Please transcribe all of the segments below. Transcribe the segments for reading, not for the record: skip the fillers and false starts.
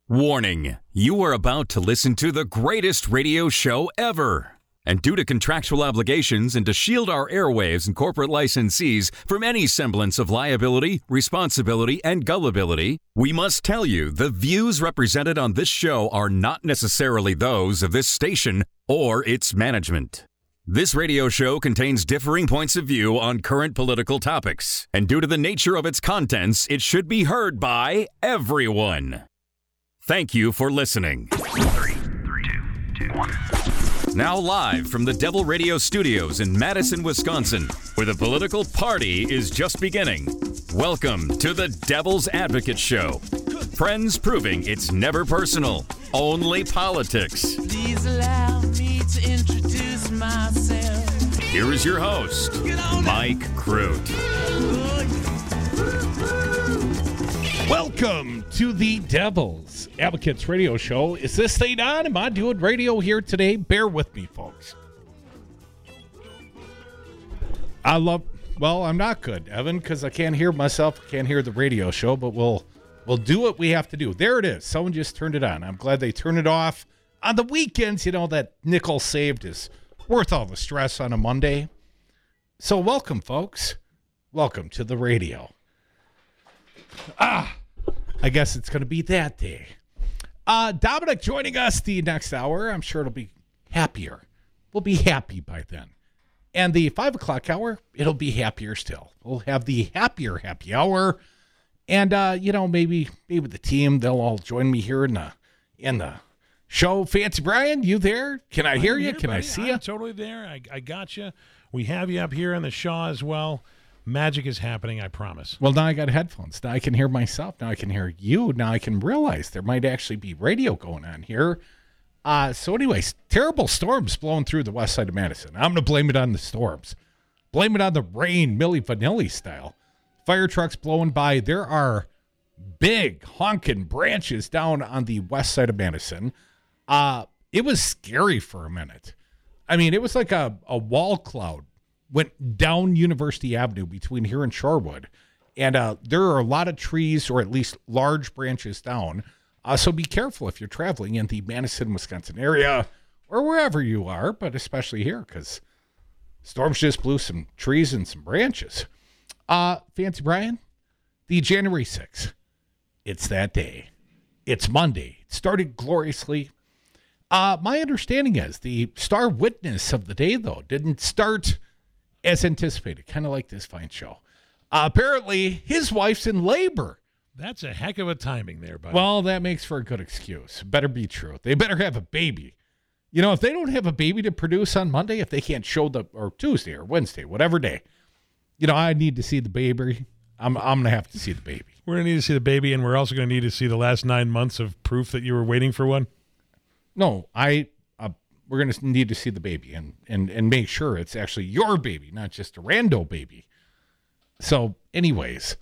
Warning, you are about to listen to the greatest radio show ever. And due to contractual obligations and to shield our airwaves and corporate licensees from any semblance of liability, responsibility, and gullibility, we must tell you the views represented on this show are not necessarily those of this station or its management. This radio show contains differing points of view on current political topics, and due to the nature of its contents, it should be heard by everyone. Thank you for listening. 3, 2, 1. Now live from the Devil Radio Studios in Madison, Wisconsin, where the political party is just beginning. Welcome to the Devil's Advocate Show. Friends proving it's never personal, only politics. Please allow me to introduce myself. Here is your host, Mike Crute. Welcome to the Devil's Advocates Radio Show. Is this thing on? Am I doing radio here today? Bear with me, folks. I'm not good, Evan, because I can't hear myself. I can't hear the radio show, but we'll do what we have to do. There it is. Someone just turned it on. I'm glad they turned it off. On the weekends, you know, that nickel saved is worth all the stress on a Monday. So welcome, folks. Welcome to the radio. I guess it's going to be that day. Dominic joining us the next hour. I'm sure it'll be happier. We'll be happy by then. And the 5 o'clock hour, it'll be happier still. We'll have the happier happy hour. And, maybe the team, they'll all join me here in the show. Fancy Brian, you there? Can I hear you? Can I see you? I'm totally there. I got you. We have you up here on the Shaw as well. Magic is happening, I promise. Well, now I got headphones. Now I can hear myself. Now I can hear you. Now I can realize there might actually be radio going on here. So anyways, terrible storms blowing through the west side of Madison. I'm going to blame it on the storms. Blame it on the rain, Milli Vanilli style. Fire trucks blowing by. There are big honking branches down on the west side of Madison. It was scary for a minute. I mean, it was like a wall cloud went down University Avenue between here and Shorewood. And there are a lot of trees, or at least large branches down. So be careful if you're traveling in the Madison, Wisconsin area, or wherever you are, but especially here, because storms just blew some trees and some branches. Fancy Brian, the January 6th, it's that day. It's Monday. It started gloriously. My understanding is the star witness of the day, though, didn't start as anticipated, kind of like this fine show. Apparently, his wife's in labor. That's a heck of a timing there, buddy. Well, that makes for a good excuse. Better be true. They better have a baby. You know, if they don't have a baby to produce on Monday, if they can't show or Tuesday or Wednesday, whatever day, I need to see the baby. I'm going to have to see the baby. We're going to need to see the baby, and we're also going to need to see the last 9 months of proof that you were waiting for one. No, we're going to need to see the baby and make sure it's actually your baby, not just a rando baby. So anyways,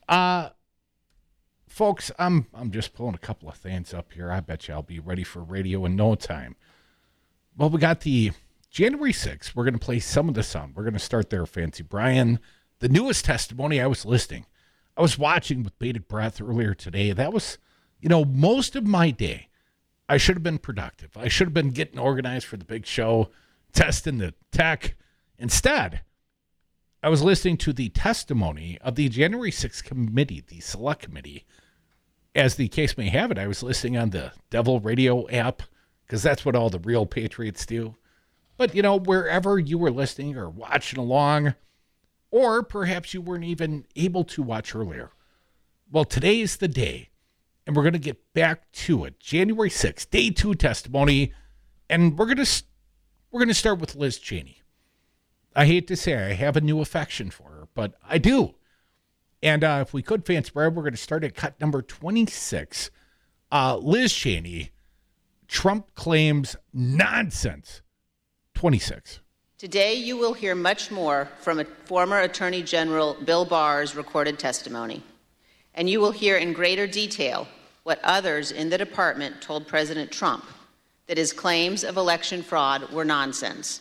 folks, I'm just pulling a couple of things up here. I bet you I'll be ready for radio in no time. Well, we got the January 6th. We're going to play some of the sound. We're going to start there, Fancy Brian. The newest testimony I was listening. I was watching with bated breath earlier today. That was, most of my day. I should have been productive. I should have been getting organized for the big show, testing the tech. Instead, I was listening to the testimony of the January 6th committee, the select committee. As the case may have it, I was listening on the Devil Radio app, because that's what all the real patriots do. But, wherever you were listening or watching along, or perhaps you weren't even able to watch earlier. Well, today's the day. And we're going to get back to it. January 6th, day 2 testimony. And we're going to start with Liz Cheney. I hate to say I have a new affection for her, but I do. And if we could, Fancy Brian, we're going to start at cut number 26. Liz Cheney, Trump claims nonsense. 26. Today, you will hear much more from former Attorney General Bill Barr's recorded testimony. And you will hear in greater detail what others in the department told President Trump, that his claims of election fraud were nonsense.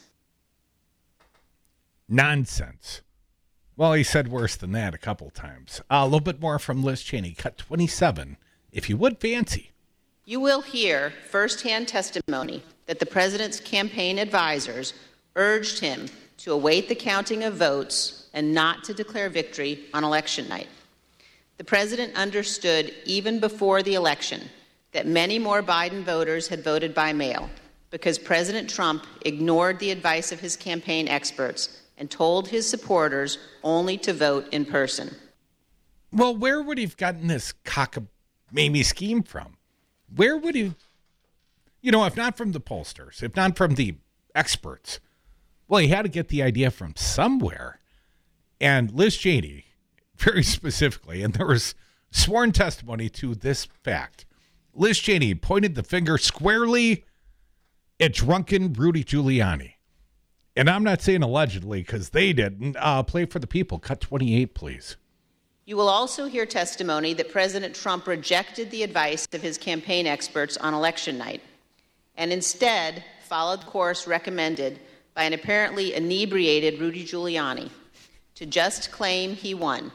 Nonsense. Well, he said worse than that a couple times. A little bit more from Liz Cheney. Cut 27, if you would fancy. You will hear firsthand testimony that the president's campaign advisors urged him to await the counting of votes and not to declare victory on election night. The president understood even before the election that many more Biden voters had voted by mail because President Trump ignored the advice of his campaign experts and told his supporters only to vote in person. Well, where would he have gotten this cockamamie scheme from? Where would he, if not from the pollsters, if not from the experts? Well, he had to get the idea from somewhere. And Liz Cheney, very specifically, and there was sworn testimony to this fact. Liz Cheney pointed the finger squarely at drunken Rudy Giuliani. And I'm not saying allegedly because they didn't. Play for the people. Cut 28, please. You will also hear testimony that President Trump rejected the advice of his campaign experts on election night and instead followed the course recommended by an apparently inebriated Rudy Giuliani to just claim he won.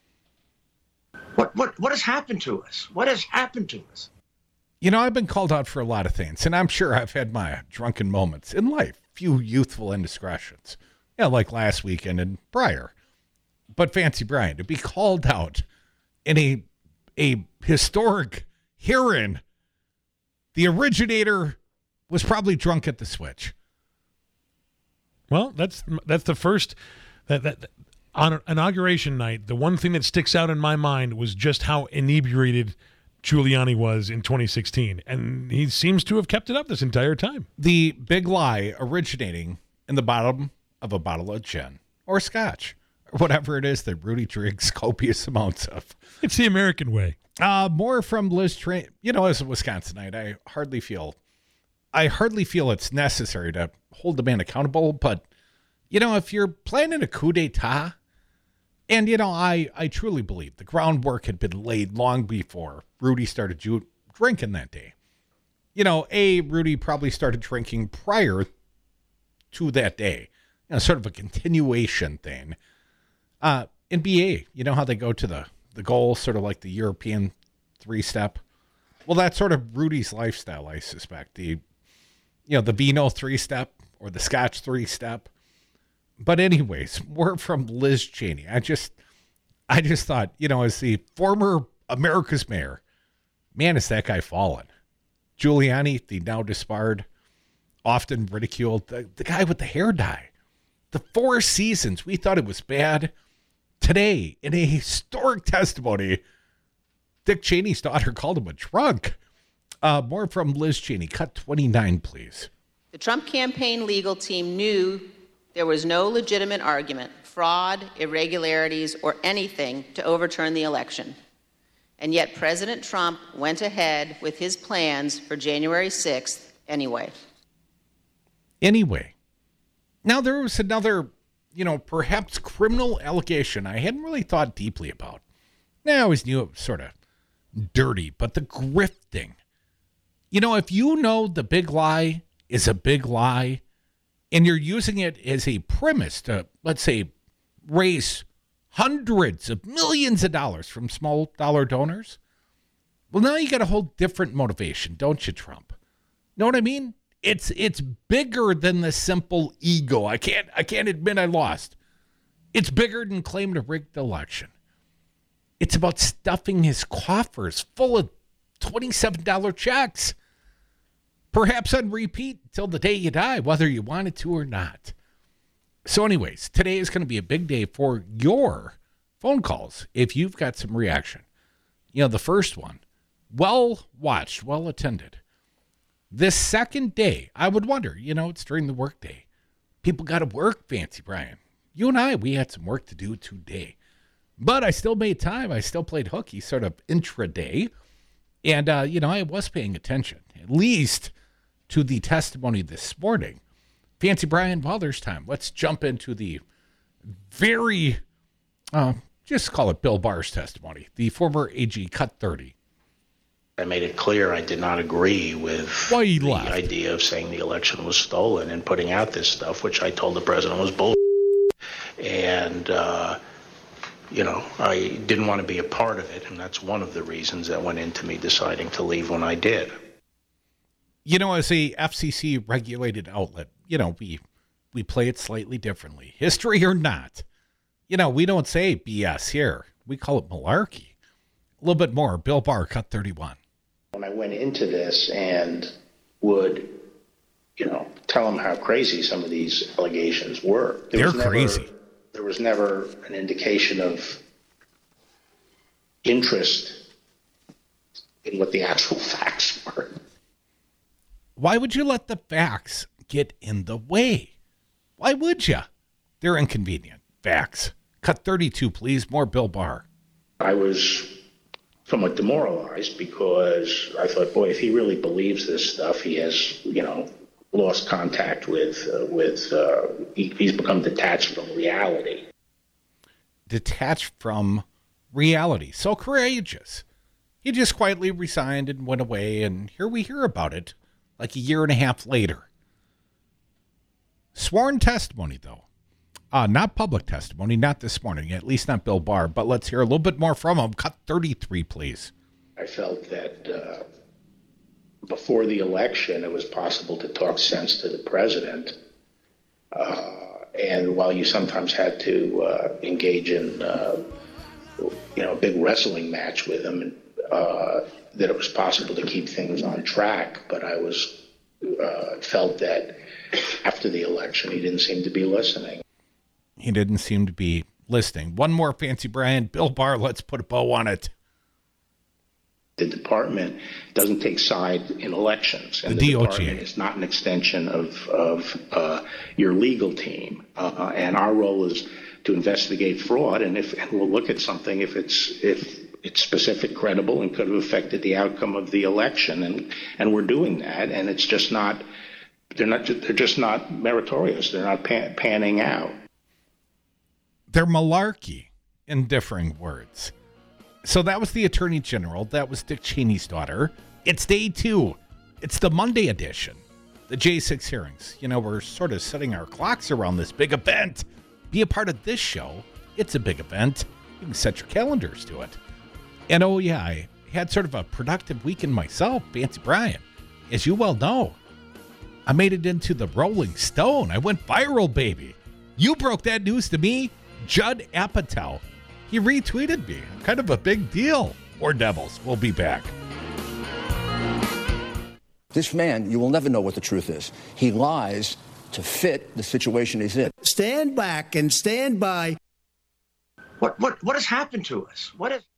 What has happened to us? What has happened to us? I've been called out for a lot of things, and I'm sure I've had my drunken moments in life, few youthful indiscretions, like last weekend and prior. But Fancy Brian, to be called out in a historic hearing, the originator was probably drunk at the switch. Well, that's the first that on inauguration night. The one thing that sticks out in my mind was just how inebriated Giuliani was in 2016, and he seems to have kept it up this entire time. The big lie originating in the bottom of a bottle of gin or scotch, or whatever it is that Rudy drinks copious amounts of. It's the American way. More from Liz Cheney. As a Wisconsinite, I hardly feel it's necessary to hold the man accountable. But, if you're planning a coup d'etat, and, I truly believe the groundwork had been laid long before Rudy started drinking that day. Rudy probably started drinking prior to that day. Sort of a continuation thing. NBA, how they go to the goal, sort of like the European three-step? Well, that's sort of Rudy's lifestyle, I suspect. The vino three-step or the scotch three-step. But anyways, more from Liz Cheney. I just thought, as the former America's mayor, man, is that guy fallen. Giuliani, the now disbarred, often ridiculed, the guy with the hair dye. The 4 seasons, we thought it was bad. Today, in a historic testimony, Dick Cheney's daughter called him a drunk. More from Liz Cheney. Cut 29, please. The Trump campaign legal team knew there was no legitimate argument, fraud, irregularities, or anything to overturn the election. And yet President Trump went ahead with his plans for January 6th anyway. Now, there was another, perhaps criminal allegation I hadn't really thought deeply about. I always knew it was sort of dirty, but the grifting. If the big lie is a big lie, and you're using it as a premise to, let's say, raise hundreds of millions of dollars from small dollar donors, well, now you got a whole different motivation, don't you, Trump? Know what I mean? It's bigger than the simple ego. I can't admit I lost. It's bigger than claiming to rig the election. It's about stuffing his coffers full of $27 checks. Perhaps on repeat till the day you die, whether you wanted to or not. So anyways, today is going to be a big day for your phone calls if you've got some reaction. The first one, well watched, well attended. This second day, I would wonder, it's during the work day. People got to work, Fancy Brian. You and I, we had some work to do today. But I still made time. I still played hooky sort of intraday. And, I was paying attention, at least to the testimony this morning. Fancy Brian, while there's time, let's jump into the very, just call it Bill Barr's testimony, the former AG Cut 30. I made it clear I did not agree with the idea of saying the election was stolen and putting out this stuff, which I told the president was bull. And, I didn't want to be a part of it, and that's one of the reasons that went into me deciding to leave when I did. You know, as a FCC regulated outlet, you know, we play it slightly differently. History or not, you know, we don't say BS here. We call it malarkey. A little bit more. Bill Barr, cut 31. When I went into this and would, you know, tell them how crazy some of these allegations were. They're crazy. There was never an indication of interest in what the actual facts were. Why would you let the facts get in the way? Why would you? They're inconvenient. Facts. Cut 32, please. More Bill Barr. I was somewhat demoralized because I thought, boy, if he really believes this stuff, he has, you know, lost contact he's become detached from reality. Detached from reality. So courageous. He just quietly resigned and went away, and here we hear about it like a year and a half later. Sworn testimony, though. Not public testimony, not this morning, at least not Bill Barr, but let's hear a little bit more from him. Cut 33, please. I felt that before the election, it was possible to talk sense to the president. And while you sometimes had to engage in, a big wrestling match with him, that it was possible to keep things on track. But I felt that after the election, he didn't seem to be listening. He didn't seem to be listening. One more, Fancy Brian. Bill Barr, let's put a bow on it. The department doesn't take sides in elections. And the DOJ. Department is not an extension of your legal team. And our role is to investigate fraud. And we'll look at something if it's specific, credible, and could have affected the outcome of the election. And we're doing that. And it's just not, they're just not meritorious. They're not panning out. They're malarkey, in differing words. So that was the Attorney General. That was Dick Cheney's daughter. It's day 2. It's the Monday edition. The J6 hearings. You know, we're sort of setting our clocks around this big event. Be a part of this show. It's a big event. You can set your calendars to it. And oh yeah, I had sort of a productive weekend myself, Fancy Brian. As you well know, I made it into the Rolling Stone. I went viral, baby. You broke that news to me. Judd Apatow. He retweeted me. Kind of a big deal. More Devils. We'll be back. This man, you will never know what the truth is. He lies to fit the situation he's in. Stand back and stand by. What has happened to us? What is...